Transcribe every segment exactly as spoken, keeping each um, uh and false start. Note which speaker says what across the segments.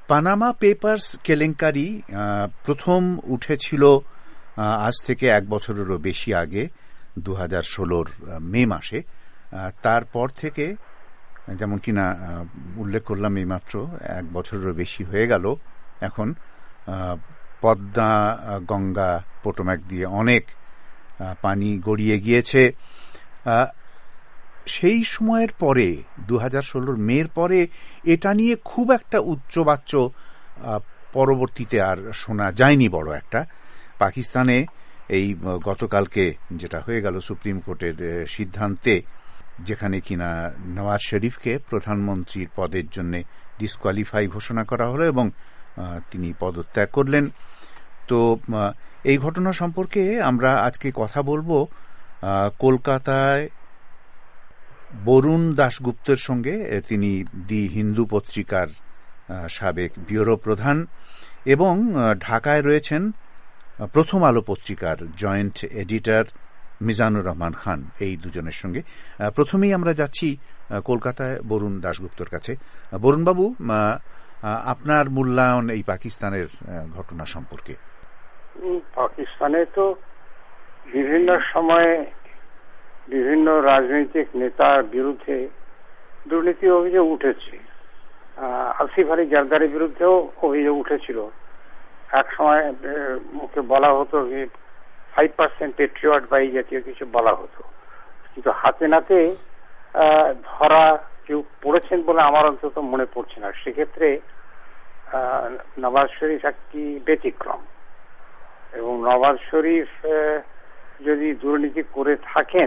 Speaker 1: Panama papers কেলেঙ্কারি প্রথম উঠেছিল আজ থেকে এক বছরেরও বেশি আগে দু হাজার ষোলোর মে মাসে। তারপর থেকে যেমন কিনা উল্লেখ করলাম এইমাত্র, এক বছরেরও বেশি হয়ে গেল। এখন পদ্মা, গঙ্গা, পোটোম্যাক দিয়ে অনেক পানি গড়িয়ে গিয়েছে। সেই সময়ের পরে দু হাজার ষোলোর মের পরে এটা নিয়ে খুব একটা উচ্চবাচ্য পরবর্তীতে আর শোনা যায়নি বড় একটা। পাকিস্তানে এই গতকালকে যেটা হয়ে গেল সুপ্রিম কোর্টের সিদ্ধান্তে, যেখানে কিনা নওয়াজ শরীফকে প্রধানমন্ত্রীর পদের জন্য ডিসকোয়ালিফাই ঘোষণা করা হলো এবং তিনি পদত্যাগ করলেন। তো এই ঘটনা সম্পর্কে আমরা আজকে কথা বলবো কলকাতায় বরুণ দাশগুপ্তের সঙ্গে। তিনি দি হিন্দু পত্রিকার সাবেক ব্যুরো প্রধান এবং ঢাকায় রয়েছেন প্রথম আলো পত্রিকার জয়েন্ট এডিটর মিজানুর রহমান খান। এই দুজনের সঙ্গে প্রথমেই আমরা যাচ্ছি কলকাতায় বরুণ দাশগুপ্তর কাছে। বরুণবাবু, আপনার মূল্যায়ন এই পাকিস্তানের ঘটনা সম্পর্কে?
Speaker 2: পাকিস্তানে তো বিভিন্ন সময়ে বিভিন্ন রাজনৈতিক নেতার বিরুদ্ধে দুর্নীতি অভিযোগ উঠেছে। আসিফ আলী জারদারির বিরুদ্ধেও অভিযোগ উঠেছিল। এক সময় মুখে বলা হতো যে ফাইভ পার্সেন্ট পেট্রিয়ট বা এই জাতীয় কিছু বলা হতো, কিন্তু হাতে নাতে ধরা কেউ পড়েছেন বলে আমার অন্তত মনে পড়ছে না। সেক্ষেত্রে নওয়াজ শরীফ একটি ব্যতিক্রম, এবং নওয়াজ শরীফ যদি দুর্নীতি করে থাকেন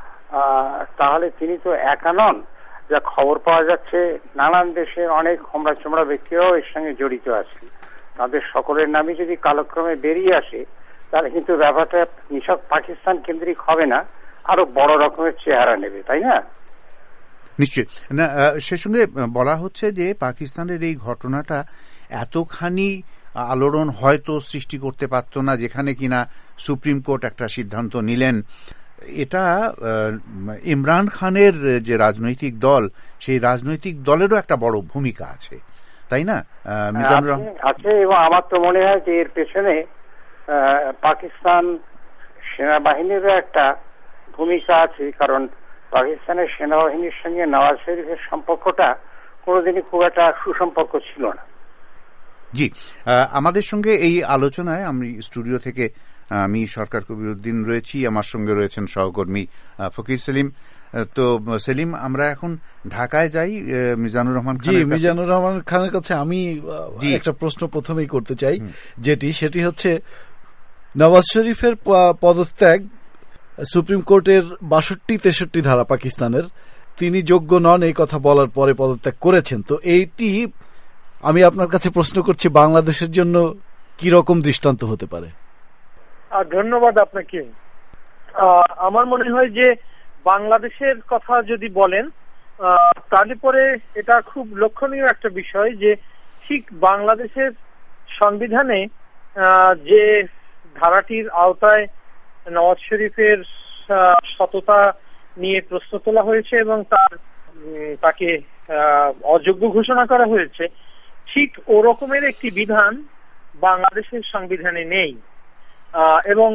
Speaker 2: তাহলে তিনি তো একা নন। যা খবর পাওয়া যাচ্ছে, নানান দেশের অনেক হোমরা চোমরা ব্যক্তিরাও এর সঙ্গে জড়িত আছেন। তাদের সকলের নামই যদি কালক্রমে বেরিয়ে আসে তাহলে কিন্তু ব্যাপারটা নিছক পাকিস্তান কেন্দ্রিক হবে না, আরো বড় রকমের চেহারা নেবে, তাই না?
Speaker 1: নিশ্চয় না। সে সঙ্গে বলা হচ্ছে যে পাকিস্তানের এই ঘটনাটা এতখানি আলোড়ন হয়তো সৃষ্টি করতে পারত না, যেখানে কিনা সুপ্রিম কোর্ট একটা সিদ্ধান্ত নিলেন। এটা ইমরান খানের যে রাজনৈতিক দল, সেই রাজনৈতিক দলেরও একটা বড় ভূমিকা আছে, তাই না?
Speaker 2: আছে, এবং আমার তো মনে হয় যে এর পেছনে পাকিস্তান সেনাবাহিনীরও একটা ভূমিকা আছে, কারণ পাকিস্তানের সেনাবাহিনীর সঙ্গে নওয়াজ শরীফের সম্পর্কটা কোনোদিনই খুব একটা সুসম্পর্ক ছিল না।
Speaker 1: জি, আমাদের সঙ্গে এই আলোচনায় আমি স্টুডিও থেকে আমি সরকার কবিরউদ্দিন রয়েছি, আমার সঙ্গে রয়েছেন সহকর্মী ফকির সেলিম। তো সেলিম, আমরা এখন ঢাকায় যাই মিজানুর রহমান খান।
Speaker 3: জি, মিজানুর রহমান খানের কাছে আমি একটা প্রশ্ন প্রথমেই করতে চাই, যেটি সেটি হচ্ছে নওয়াজ শরীফের পদত্যাগ সুপ্রিম কোর্টের বাষট্টি তেষট্টি ধারা পাকিস্তানের, তিনি যোগ্য নন এই কথা বলার পরে পদত্যাগ করেছেন। তো এইটি আমি আপনার কাছে প্রশ্ন করছি, বাংলাদেশের জন্য কি রকম দৃষ্টান্ত হতে পারে?
Speaker 4: ধন্যবাদ আপনাকে। আমার মনে হয় যে বাংলাদেশের কথা যদি বলেন তাহলে পরে এটা খুব লক্ষণীয় একটা বিষয় যে ঠিক বাংলাদেশের সংবিধানে যে ধারাটির আওতায় নওয়াজ শরীফের সততা নিয়ে প্রশ্ন তোলা হয়েছে এবং তার তাকে অযোগ্য ঘোষণা করা হয়েছে, ঠিক ওরকমের একটি বিধান বাংলাদেশের সংবিধানে নেই। এবং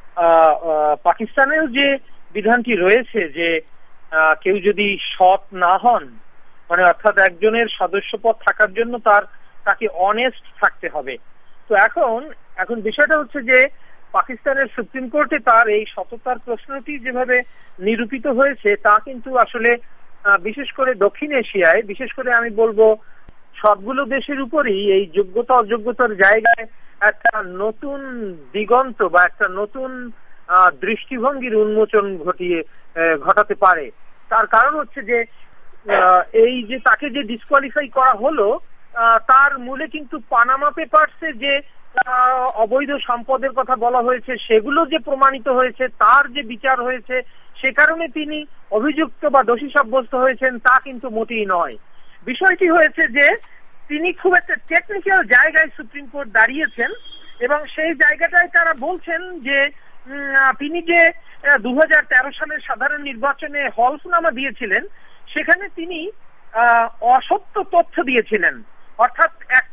Speaker 4: পাকিস্তানেও যে বিধানটি রয়েছে যে কেউ যদি সৎ না হন, মানে অর্থাৎ একজনের সদস্যপদ থাকার জন্য তার তাকে অনেস্ট থাকতে হবে। তো এখন এখন বিষয়টা হচ্ছে যে পাকিস্তানের সুপ্রিম কোর্টে তার এই সততার প্রশ্নটি যেভাবে নিরূপিত হয়েছে তা কিন্তু আসলে বিশেষ করে দক্ষিণ এশিয়ায়, বিশেষ করে আমি বলবো সবগুলো দেশের উপরই এই যোগ্যতা অযোগ্যতার জায়গায় একটা নতুন দিগন্ত বা একটা নতুন দৃষ্টিভঙ্গির উন্মোচন ঘটিয়ে ঘটাতে পারে। তার কারণ হচ্ছে যে এই যে তাকে যে ডিসকোয়ালিফাই করা হলো তার মূলে কিন্তু পানামা পেপারসে যে অবৈধ সম্পদের কথা বলা হয়েছে সেগুলো যে প্রমাণিত হয়েছে, তার যে বিচার হয়েছে, সে কারণে তিনি অভিযুক্ত বা দোষী সাব্যস্ত হয়েছেন তা কিন্তু মোটেই নয়। বিষয়টি হয়েছে যে তিনি খুব একটা টেকনিক্যাল জায়গায় সুপ্রিম কোর্ট দাঁড়িয়েছেন এবং সেই জায়গাটায় তারা বলছেন যে তিনি যে দু হাজার তেরো সালের সাধারণ নির্বাচনে হলফনামা দিয়েছিলেন সেখানে তিনি অসত্য তথ্য দিয়েছিলেন। অর্থাৎ একটা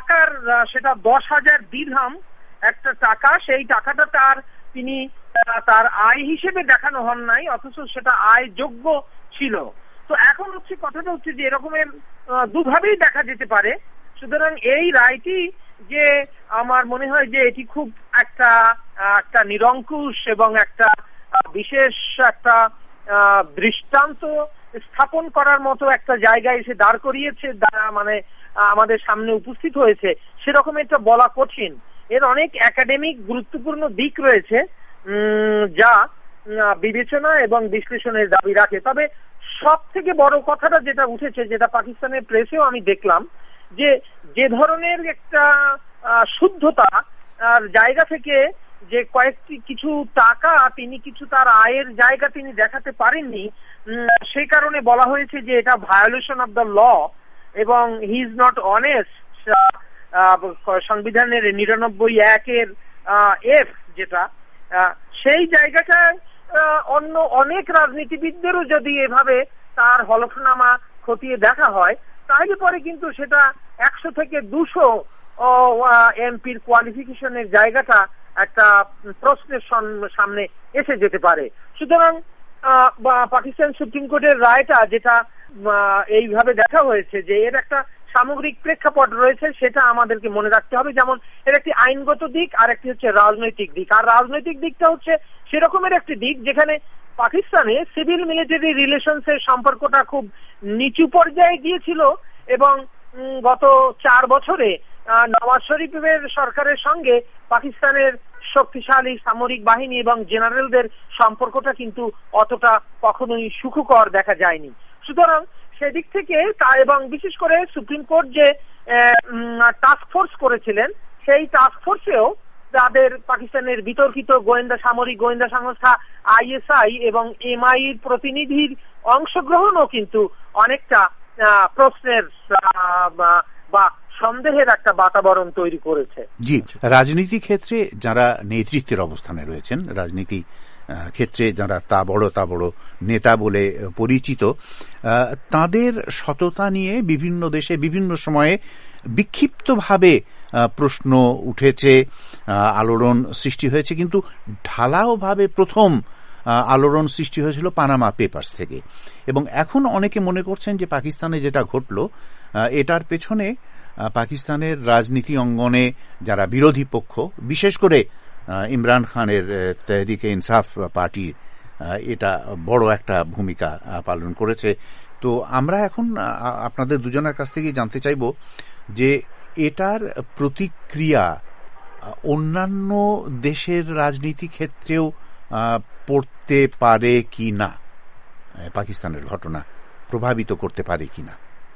Speaker 4: টাকার, সেটা দশ হাজার দিরহাম একটা টাকা, সেই টাকাটা তার তিনি তার আয় হিসেবে দেখানো হন নাই, অথচ সেটা আয় যোগ্য ছিল। তো এখন হচ্ছে কথাটা হচ্ছে যে এরকমের দুভাবেই দেখা যেতে পারে। সুতরাং এই রায়টি যে আমার মনে হয় যে এটি খুব একটা একটা নিরঙ্কুশ এবং একটা বিশেষ একটা দৃষ্টান্ত স্থাপন করার মতো একটা জায়গায় এসে দাঁড় করিয়েছে, মানে আমাদের সামনে উপস্থিত হয়েছে, সেরকম এটা বলা কঠিন। এর অনেক একাডেমিক গুরুত্বপূর্ণ দিক রয়েছে যা বিবেচনা এবং বিশ্লেষণের দাবি রাখে। তবে সব থেকে বড় কথাটা যেটা উঠেছে, যেটা পাকিস্তানের প্রেসেও আমি দেখলাম, যে যে ধরনের একটা শুদ্ধতা আর জায়গা থেকে যে কয়েকটি কিছু টাকা তিনি কিছু তার আয়ের জায়গা তিনি দেখাতে পারেননি, সেই কারণে বলা হয়েছে যে এটা ভায়োলেশন অফ দ্য ল এবং হি ইজ নট অনেস্ট। সংবিধানের নিরানব্বই একের এফ যেটা, সেই জায়গাটায় অন্য অনেক রাজনীতিবিদদেরও যদি এভাবে তার হলফনামা খতিয়ে দেখা হয়, তাহলে পরে কিন্তু সেটা একশো থেকে দুশো এমপির কোয়ালিফিকেশনের জায়গাটা একটা প্রশ্নের সামনে এসে যেতে পারে। সুতরাং পাকিস্তান সুপ্রিম কোর্টের রায়টা যেটা এইভাবে দেখা হয়েছে যে এর একটা সামগ্রিক প্রেক্ষাপট রয়েছে, সেটা আমাদেরকে মনে রাখতে হবে। যেমন এর একটি আইনগত দিক আর একটি হচ্ছে রাজনৈতিক দিক। আর রাজনৈতিক দিকটা হচ্ছে সেরকমের একটি দিক যেখানে পাকিস্তানে সিভিল মিলিটারি রিলেশনস এর সম্পর্কটা খুব নিচু পর্যায়ে গিয়েছিল এবং গত চার বছরে নওয়াজ শরীফের সরকারের সঙ্গে পাকিস্তানের শক্তিশালী সামরিক বাহিনী এবং জেনারেলদের সম্পর্কটা কিন্তু অতটা কখনোই সুখকর দেখা যায়নি। সুতরাং সেদিক থেকে এবং বিশেষ করে সুপ্রিম কোর্ট যে টাস্ক ফোর্স করেছিলেন, সেই টাস্ক ফোর্সেও তাদের পাকিস্তানের বিতর্কিত গোয়েন্দা সামরিক গোয়েন্দা সংস্থা আইএসআই এবং এমআই এর প্রতিনিধির অংশগ্রহণও কিন্তু অনেকটা প্রশ্নের বা সন্দেহের একটা বাতাবরণ তৈরি করেছে।
Speaker 1: জি, রাজনীতি ক্ষেত্রে যারা নেতৃত্বের অবস্থানে রয়েছেন, রাজনীতি ক্ষেত্রে যারা তা বড় তা বড় নেতা বলে পরিচিত, তাদের সততা নিয়ে বিভিন্ন দেশে বিভিন্ন সময়ে বিক্ষিপ্তভাবে প্রশ্ন উঠেছে, আলোড়ন সৃষ্টি হয়েছে। কিন্তু ঢালাওভাবে প্রথম আলোড়ন সৃষ্টি হয়েছিল পানামা পেপারস থেকে, এবং এখন অনেকে মনে করছেন যে পাকিস্তানে যেটা ঘটল এটার পেছনে পাকিস্তানের রাজনীতি অঙ্গনে যারা বিরোধী পক্ষ, বিশেষ করে ইমরান খানের তেহরিকে ইনসাফ পার্টি, এটা বড় একটা ভূমিকা পালন করেছে। তো আমরা এখন আপনাদের দুজনের কাছ থেকে জানতে চাইব যে এটার প্রতিক্রিয়া অন্যান্য দেশের রাজনীতি ক্ষেত্রেও পড়তে পারে কি না, পাকিস্তানের ঘটনা প্রভাবিত করতে পারে কিনা।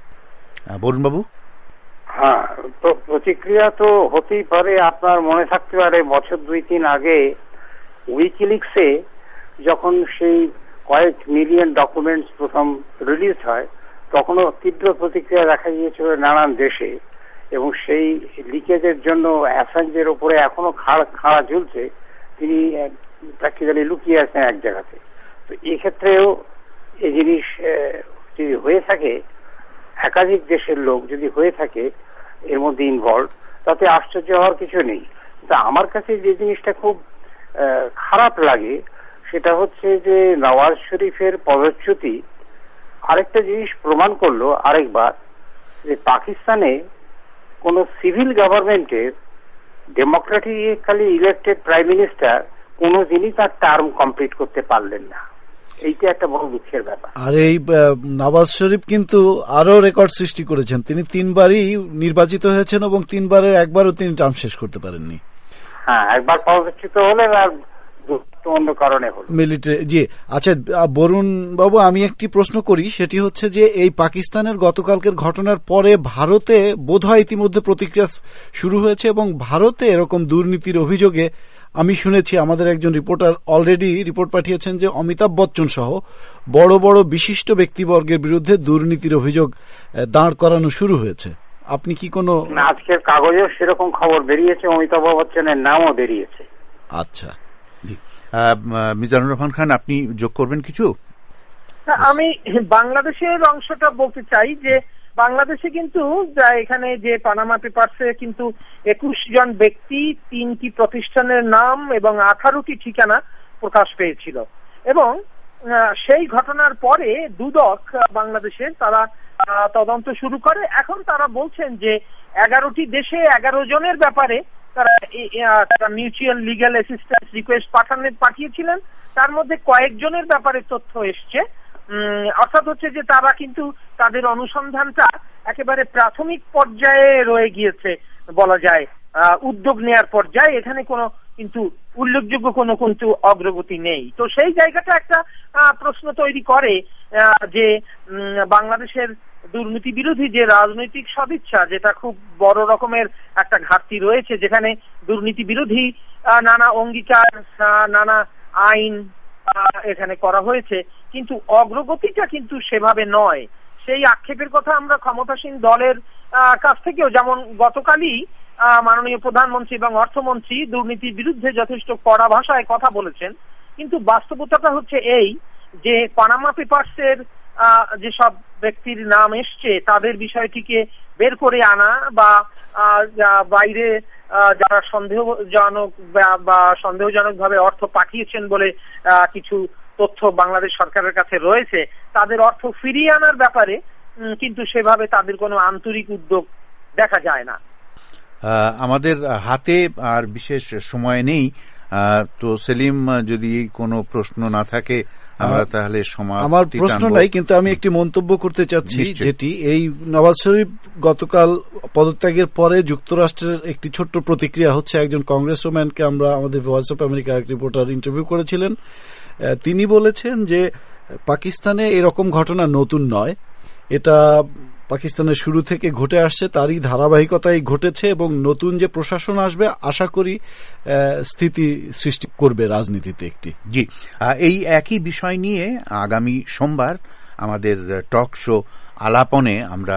Speaker 1: বরুণ বাবু।
Speaker 2: হ্যাঁ, তো প্রতিক্রিয়া তো হতেই পারে। আপনার মনে থাকতে পারে বছর দুই তিন আগে উইকিলিক্সে যখন সেই কয়েক মিলিয়ন ডকুমেন্টস প্রথম রিলিজ হয়, তখনও তীব্র প্রতিক্রিয়া দেখা গিয়েছিল নানান দেশে, এবং সেই লিকেজের জন্য অ্যাসাঞ্জের উপরে এখনো খাড়া খাড়া ঝুলছে, তিনি প্র্যাকটিক্যালি লুকিয়ে আছেন এক জায়গাতে। তো এক্ষেত্রেও এই জিনিস যদি হয়ে থাকে, একাধিক দেশের লোক যদি হয়ে থাকে এর মধ্যে ইনভলভ, তাতে আশ্চর্য হওয়ার কিছু নেই। তা আমার কাছে যে জিনিসটা খুব খারাপ লাগে সেটা হচ্ছে যে নওয়াজ শরীফের পদচ্যুতি আরেকটা জিনিস প্রমাণ করলো আরেকবার, যে পাকিস্তানে কোন সিভিল গভর্নমেন্টের ডেমোক্রেটিক্যালি ইলেক্টেড প্রাইম মিনিস্টার কোনদিনই তার টার্ম কমপ্লিট করতে পারলেন না। এইটা একটা বড় দুঃখের ব্যাপার।
Speaker 3: আর এই নওয়াজ শরীফ কিন্তু আরো রেকর্ড সৃষ্টি করেছেন, তিনি তিনবারই নির্বাচিত হয়েছেন এবং তিনবারের একবারও তিনি টার্ম শেষ করতে পারেননি।
Speaker 2: হ্যাঁ, একবার পদচ্যুত হলেন আর অন্য কারণে হল
Speaker 3: মিলিটারি। জি, আচ্ছা বরুণ বাবু, আমি একটি প্রশ্ন করি, সেটি হচ্ছে যে এই পাকিস্তানের গতকালকের ঘটনার পরে ভারতে বোধহয় ইতিমধ্যে প্রতিক্রিয়া শুরু হয়েছে এবং ভারতে এরকম দুর্নীতির অভিযোগে আমি শুনেছি আমাদের একজন রিপোর্টার অলরেডি রিপোর্ট পাঠিয়েছেন যে অমিতাভ বচ্চন সহ বড় বড় বিশিষ্ট ব্যক্তিবর্গের বিরুদ্ধে দুর্নীতির অভিযোগ দাঁড় করানো শুরু হয়েছে। আপনি কি কোনো
Speaker 2: আজকের কাগজেও সেরকম খবর বেরিয়েছে, অমিতাভ বচ্চনের নামও বেরিয়েছে।
Speaker 3: আচ্ছা,
Speaker 1: জি, মিজানুর রহমান খান, আপনি যোগ করবেন কিছু?
Speaker 4: আমি বাংলাদেশের অংশটা বলতে চাই যে বাংলাদেশে কিন্তু এখানে যে পানামা পেপারসে কিন্তু একুশ জন ব্যক্তি, তিনটি প্রতিষ্ঠানের নাম এবং আঠারোটি ঠিকানা প্রকাশ পেয়েছিল। এবং সেই ঘটনার পরে দুদক বাংলাদেশের তারা তদন্ত শুরু করে। এখন তারা বলছেন যে এগারোটি দেশে এগারো জনের ব্যাপারে তারা তারা মিউচুয়াল লিগ্যাল অ্যাসিস্ট্যান্স রিকোয়েস্ট পাঠানো পাঠিয়েছিলেন। তার মধ্যে কয়েকজনের ব্যাপারে তথ্য এসছে, অর্থাৎ হচ্ছে যে তারা কিন্তু তাদের অনুসন্ধানটা একেবারে প্রাথমিক পর্যায়ে রয়ে গিয়েছে বলা যায়, উদ্যোগ নেয়ার পর্যায়ে। এখানে কোনো কিন্তু উল্লেখযোগ্য কোনো কিন্তু অগ্রগতি নেই। তো সেই জায়গাটা একটা প্রশ্ন তৈরি করে যে বাংলাদেশের দুর্নীতি বিরোধী যে রাজনৈতিক সদিচ্ছা, যেটা খুব বড় রকমের একটা ঘাটতি রয়েছে, যেখানে দুর্নীতি বিরোধী নানা অঙ্গীকার, নানা আইন এখানে করা হয়েছে, কিন্তু অগ্রগতিটা কিন্তু সেভাবে নয়। সেই আক্ষেপের কথা আমরা ক্ষমতাসীন দলের কাছ থেকেও, যেমন গতকালই মাননীয় প্রধানমন্ত্রী এবং অর্থমন্ত্রী দুর্নীতির বিরুদ্ধে যথেষ্ট কড়া ভাষায় কথা বলেছেন, কিন্তু বাস্তবতাটা হচ্ছে এই যে পানামা পেপারসের যেসব ব্যক্তির নাম এসছে তাদের বিষয়টিকে বের করে আনা বা বাইরে যারা সন্দেহজনক বা সন্দেহজনক ভাবে অর্থ পাঠিয়েছেন বলে কিছু তথ্য বাংলাদেশ সরকারের কাছে রয়েছে, তাদের অর্থ ফিরিয়ে আনার ব্যাপারে কিন্তু সেভাবে তাদের কোনো আন্তরিক উদ্যোগ দেখা যায় না।
Speaker 1: আমাদের হাতে আর বিশেষ সময় নেই, তো সেলিম যদি কোনো প্রশ্ন না থাকে আমরা তাহলে
Speaker 3: আমার প্রশ্ন নাই, কিন্তু আমি একটি মন্তব্য করতে চাচ্ছি, যেটি এই নওয়াজ শরীফ গতকাল পদত্যাগের পরে যুক্তরাষ্ট্রের একটি ছোট্ট প্রতিক্রিয়া হচ্ছে। একজন কংগ্রেসম্যানকে আমরা আমাদের ভয়েস অফ আমেরিকা এক রিপোর্টার ইন্টারভিউ করেছিলেন, তিনি বলেছেন যে পাকিস্তানে এরকম ঘটনা নতুন নয়, এটা পাকিস্তানের শুরু থেকে ঘটে আসছে, তারই ধারাবাহিকতায় ঘটেছে এবং নতুন যে প্রশাসন আসবে আশা করি স্থিতি সৃষ্টি করবে রাজনীতিতে একটি।
Speaker 1: জি, এই একই বিষয় নিয়ে আগামী সোমবার আমাদের টক শো আলাপনে আমরা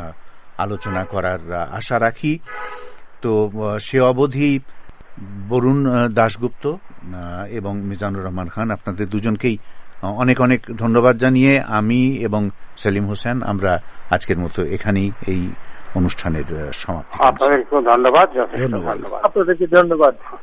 Speaker 1: আলোচনা করার আশা রাখি। তো সে অবধি বরুণ দাশগুপ্ত এবং মিজানুর রহমান খান, আপনাদের দুজনকেই অনেক অনেক ধন্যবাদ জানিয়ে আমি এবং সেলিম হোসেন আমরা আজকের মতো এখানেই এই অনুষ্ঠানের সমাপ্তি।
Speaker 2: আপনাদেরকে ধন্যবাদ।
Speaker 3: ধন্যবাদ।
Speaker 4: আপনাদেরকে ধন্যবাদ।